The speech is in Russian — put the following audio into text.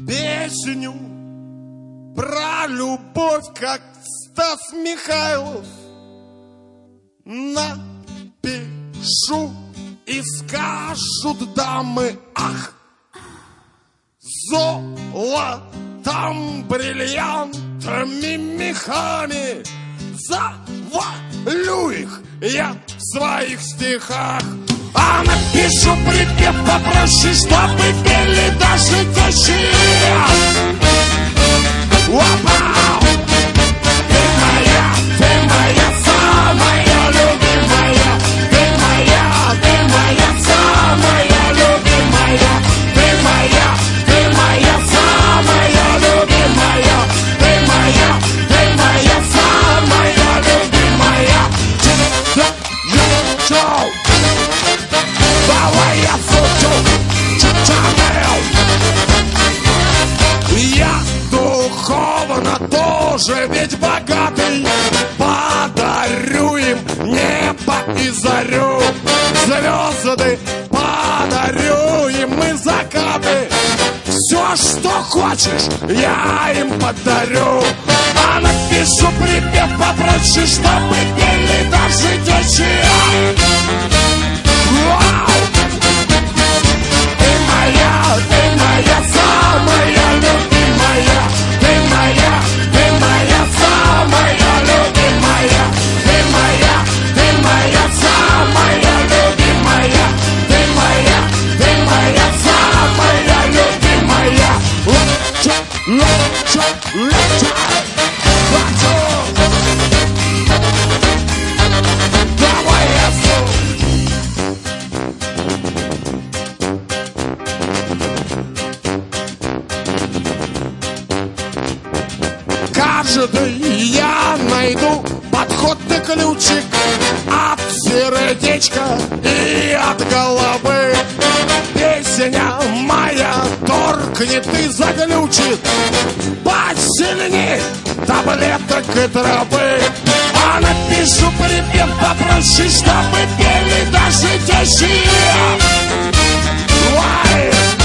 песню про любовь, как Стас Михайлов. Напишу, и скажут дамы: ах, золотом, бриллиантами, мехами завалю их я в своих стихах. А напишу припев попроще, чтобы пели даже тещие. Вау! Ты моя самая любимая. Ты моя самая любимая. Ты моя самая любимая. Ты моя самая любимая. Давай я фото Chanel. Я духовно тоже ведь богатый. Подарю им небо и зарю, звезды подарю им и закаты. Все, что хочешь, я им подарю. А напишу припев попроще, чтобы пели даже тещие. Вау! Ты моя самая любимая. Ты моя самая любимая. Ты моя самая любимая. Ты моя самая любимая. Давай я каждый я найду подходный ключик от сердечка и от головы. Песня моя торкнет и заглючит посильней таблеток и травы. А напишу припев попроще, чтобы пели даже тещие.